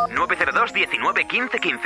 902 19 15 15.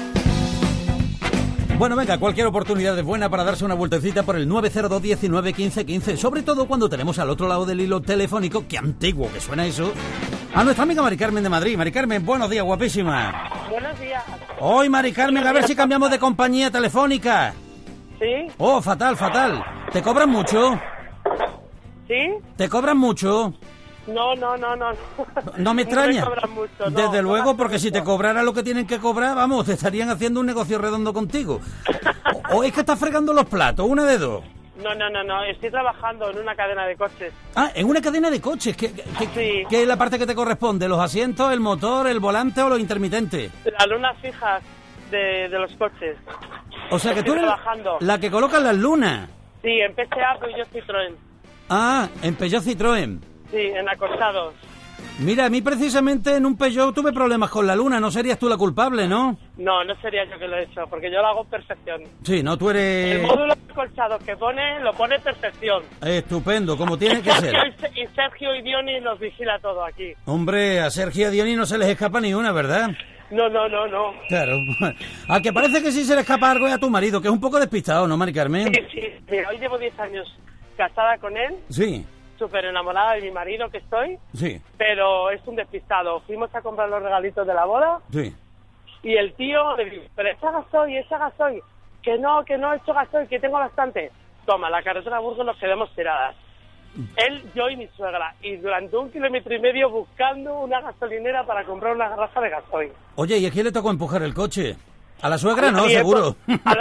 Bueno, venga, cualquier oportunidad es buena para darse una vueltecita por el 902 19 15 15, sobre todo cuando tenemos al otro lado del hilo telefónico, qué antiguo que suena eso, a nuestra amiga Mari Carmen de Madrid. Mari Carmen, buenos días, guapísima. Buenos días. Hoy, Mari Carmen, a ver si cambiamos de compañía telefónica. ¿Sí? Oh, fatal. ¿Te cobran mucho? ¿Sí? ¿Te cobran mucho? No. No me extraña. No me cobran mucho, no. Desde luego, No porque si te cobrara lo que tienen que cobrar, vamos, te estarían haciendo un negocio redondo contigo. O es que estás fregando los platos, una de dos. No. Estoy trabajando en una cadena de coches. Ah, en una cadena de coches. ¿Qué Sí. es la parte que te corresponde? ¿Los asientos, el motor, el volante o los intermitentes? Las lunas fijas de los coches. O sea que Estoy tú eres trabajando. la que coloca las lunas. Sí, en PSA, pero yo Citroën. Ah, en Peugeot Citroën. Sí, en acostados. Mira, a mí precisamente en un Peugeot tuve problemas con la luna. No serías tú la culpable, ¿no? No sería yo que lo he hecho, porque yo lo hago en perfección. Sí, no, tú El eres módulo de acolchados que lo pone en perfección. estupendo, como tiene que ser. Y Sergio y Diony nos vigila todo aquí. Hombre, a Sergio y a Diony no se les escapa ni una, ¿verdad? No. Claro. Al que parece que sí se le escapa algo es a tu marido, que es un poco despistado, ¿no, Mari Carmen? Sí. Mira, hoy llevo 10 años casada con él, Sí, súper enamorada de mi marido que estoy, sí, pero es un despistado. Fuimos a comprar los regalitos de la boda sí. y el tío le dijo, pero echa gasoil, que no he hecho gasoil, que tengo bastante. Toma, la carretera de Burgos nos quedamos tiradas. Él, yo y mi suegra, y durante 1,5 kilómetros buscando una gasolinera para comprar una garrafa de gasoil. Oye, ¿y a quién le tocó empujar el coche? ¿A la suegra? No, Y seguro.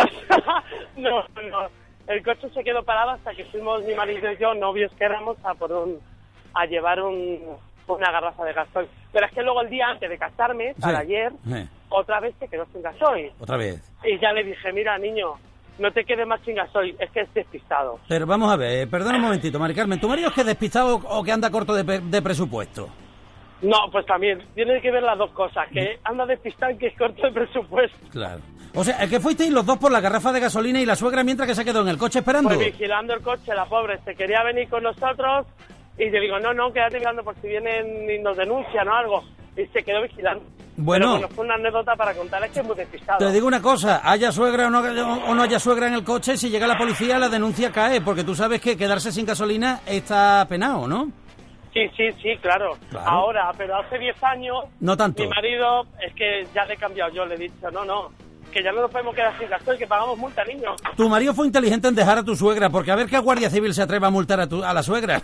No. El coche se quedó parado hasta que fuimos mi marido y yo, novios que éramos, a llevar una garrafa de gasoil. Pero es que luego el día antes de casarme, para ayer, otra vez se quedó sin gasoil. Otra vez. Y ya le dije, mira, niño, no te quedes más sin gasoil, es que es despistado. Pero vamos a ver, perdona un momentito, Mari Carmen. ¿Tu marido es que es despistado o que anda corto de presupuesto? No, pues también, tiene que ver las dos cosas, que anda despistado y que es corto de presupuesto. Claro. O sea, es que fuisteis los dos por la garrafa de gasolina y la suegra mientras que se quedó en el coche esperando. Pues vigilando el coche, la pobre, se quería venir con nosotros y le digo, no, quédate mirando por si vienen y nos denuncian o algo. Y se quedó vigilando. Bueno. Pero fue una anécdota para contarles que es muy despistado. Te digo una cosa, haya suegra o no haya suegra en el coche, si llega la policía la denuncia cae, porque tú sabes que quedarse sin gasolina está penado, ¿no? Sí, claro. Ahora, pero hace 10 años... No tanto. Mi marido, es que ya le he cambiado yo, le he dicho, no, que ya no nos podemos quedar sin gasoil, que pagamos multa, niño. Tu marido fue inteligente en dejar a tu suegra, porque a ver qué Guardia Civil se atreva a multar a la suegra.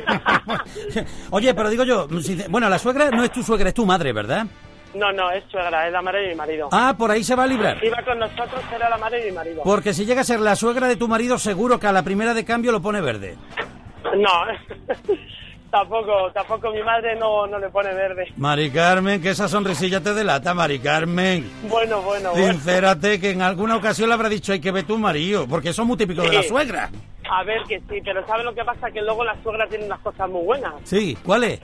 Oye, pero digo yo, bueno, la suegra no es tu suegra, es tu madre, ¿verdad? No, es suegra, es la madre de mi marido. Ah, por ahí se va a librar. Iba con nosotros, era la madre de mi marido. Porque si llega a ser la suegra de tu marido, seguro que a la primera de cambio lo pone verde. No, tampoco mi madre no le pone verde. Mari Carmen, que esa sonrisilla te delata, Mari Carmen. Bueno. Sincérate, que en alguna ocasión le habrá dicho hay que ver tu marido, porque eso es muy típico de la suegra. A ver que sí, pero ¿sabes lo que pasa? Que luego la suegra tiene unas cosas muy buenas. Sí, ¿cuáles?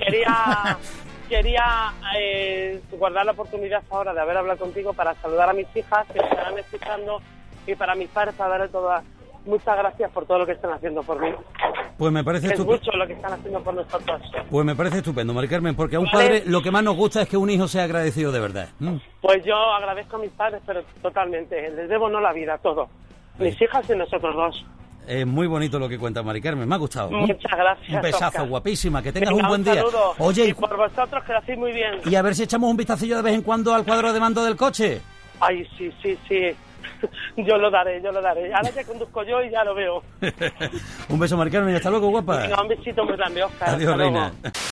Quería guardar la oportunidad ahora de haber hablado contigo para saludar a mis hijas que me estarán escuchando y para mis padres para darle muchas gracias por todo lo que están haciendo por mí. Pues me parece Es estupendo. mucho lo que están haciendo por nosotros. Pues me parece estupendo, Mari Carmen, porque a un padre lo que más nos gusta es que un hijo sea agradecido de verdad. Pues yo agradezco a mis padres, pero totalmente. Les debo no la vida, todo. Mis hijas y nosotros dos. Es muy bonito lo que cuenta Mari Carmen, me ha gustado. Muchas gracias. Un besazo, Oscar. guapísima, que tengas Venga, un buen día. Saludo. Oye, y por vosotros que lo hacéis muy bien. y a ver si echamos un vistacillo de vez en cuando al cuadro de mando del coche. Ay, sí. Yo lo daré. Ahora ya conduzco yo y ya lo veo. Un beso, Mari Carmen, y hasta luego, guapa. Venga, un besito muy grande, Oscar. Adiós, Hasta luego. reina.